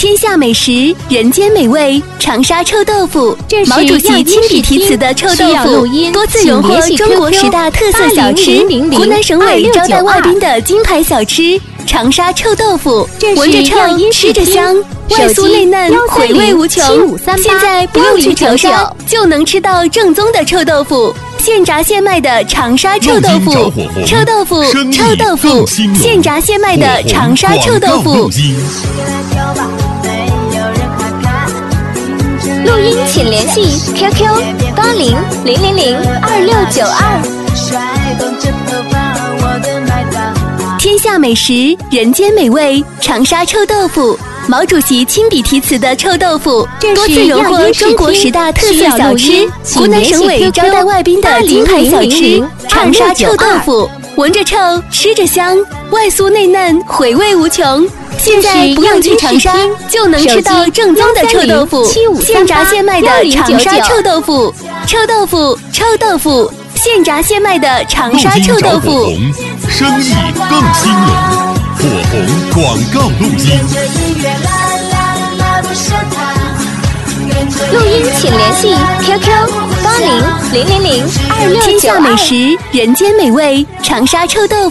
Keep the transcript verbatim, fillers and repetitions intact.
天下美食，人间美味，长沙臭豆腐。毛主席亲笔题词的臭豆腐，多次荣获中国十大特色小吃，湖南省委招待外宾的金牌小吃。长沙臭豆腐，闻着臭，吃着香，外酥内嫩，回味无穷。现在不用去长沙，就能吃到正宗的臭豆腐。现炸现卖的长沙臭豆腐，臭豆腐，臭豆腐，现炸现卖的长沙臭豆腐。录音请联系 Q Q 八零零零零二六九二。天下美食，人间美味，长沙臭豆腐。毛主席亲笔题词的臭豆腐，多次荣获中国十大特色小吃，湖南省委招待外宾的金牌小吃。长沙臭豆腐，闻着臭，吃着香，外酥内嫩，回味无穷。现在不用去长沙，就能吃到正宗的臭豆腐。现炸现卖的长沙臭豆腐，臭豆腐，臭豆腐，现炸现卖的长沙臭豆腐。 生意更兴隆，火红广告录音。 录音请联系 Q Q 八零零零零二六九二。天下美食，人间美味，长沙臭豆腐。